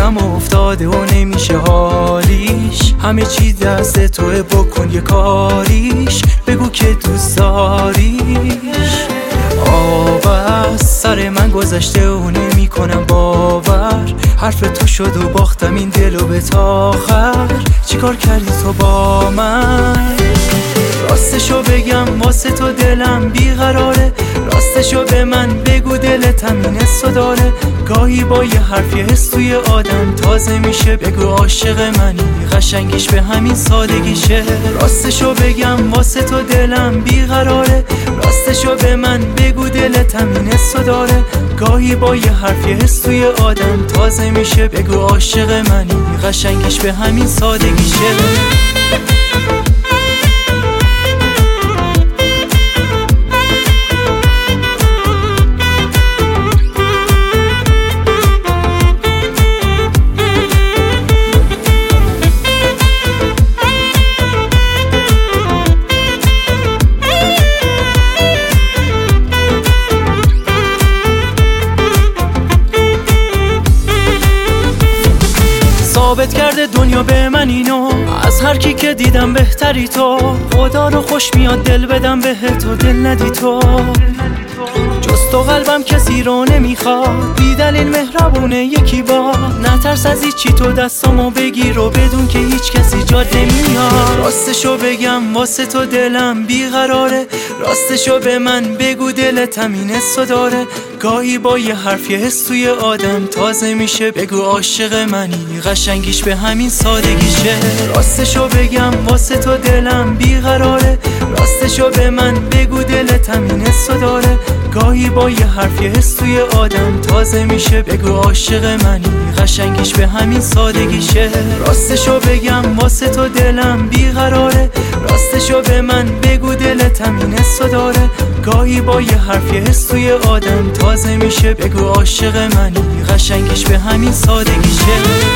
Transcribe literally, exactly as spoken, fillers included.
هم افتاده و نمیشه حالیش، همه چی دست توه، بکن یه کاریش، بگو که دوست داریش. آب از سر من گذشته و نمی کنم باور، حرف تو شد و باختم این دلو به تاخر. چیکار کردی تو با من؟ راستشو بگم واسه تو دلم بیقراره، راستشو به من بگو دلت همین حسو داره. گاهی با یه حرفی حس توی آدم تازه میشه، بگو عاشق منی، قشنگیش به همین سادگیشه. راستشو بگم واسه تو دلم بیقراره، راستشو به من بگو دلت همین حسو داره. گاهی با یه حرفی حس توی آدم تازه میشه، بگو عاشق منی، قشنگیش به همین سادگیشه. ثابت کرده دنیا به من اینو، از هر کی که دیدم بهتری تو. خدا رو خوش میاد دل بدم به تو، دل ندی تو. جز تو قلبم کسی رو نمیخواد، بی دلیل مهربونه یکی با. نترس از هیچی، تو دستامو بگیر و بدون که هیچ کسی جاد نمیاد. راستشو بگم واسه تو دلم بیقراره، راستشو به من بگو دلت همین حسو داره. گاهی با یه حرفی حس توی آدم تازه میشه، بگو عاشق منی، قشنگیش به همین سادگیشه. راستشو بگم واسه تو دلم بیقراره، راستشو به من بگو دلت همین حسو داره. گاهی با یه حرفی حس توی آدم تازه میشه، بگو عاشق منی، قشنگیش به همین سادگیشه. راستشو بگم واسه تو دلم بیقراره، راستشو به من بگو دلت همین حسو داره. گاهی با یه حرفی حس توی آدم تازه میشه، بگو عاشق منی، قشنگیش به همین سادگیشه.